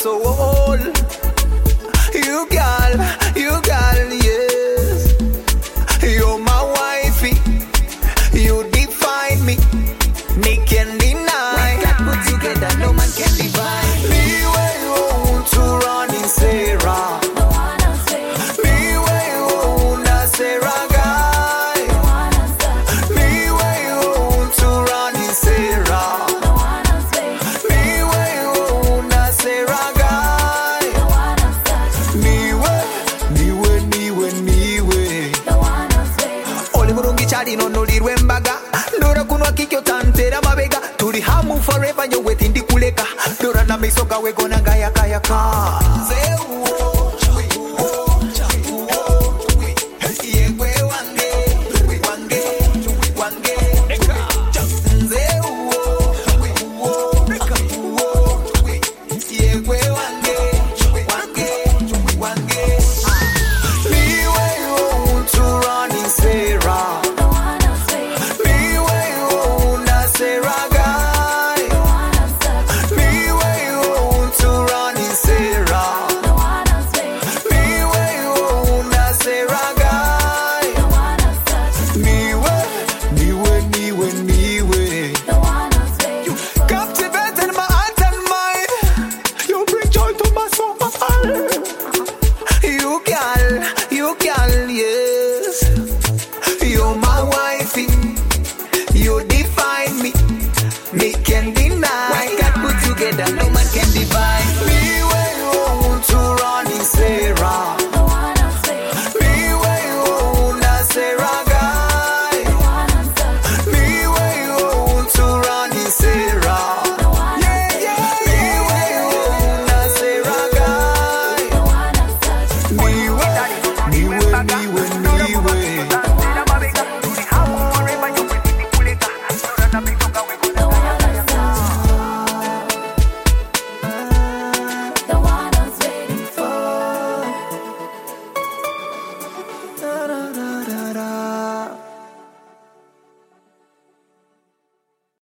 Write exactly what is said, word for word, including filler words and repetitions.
soul. You girl, you girl, yes. You're my wifey. You define me. Me can deny. We got put together, no man can divide. Me way home to run in Sarah. Me way home to Sarah guy. Me way home to run in Sarah. Me way home to Sarah guy. Me way, me way, me way, me way. Ole murungi chadi no no lirwe mbaga. Dora kunwa kikyo tantera mabega. Turi hamu forever nyo wetindi kuleka. Dora na misoka we gonna gaya kaya ka. Say whoa.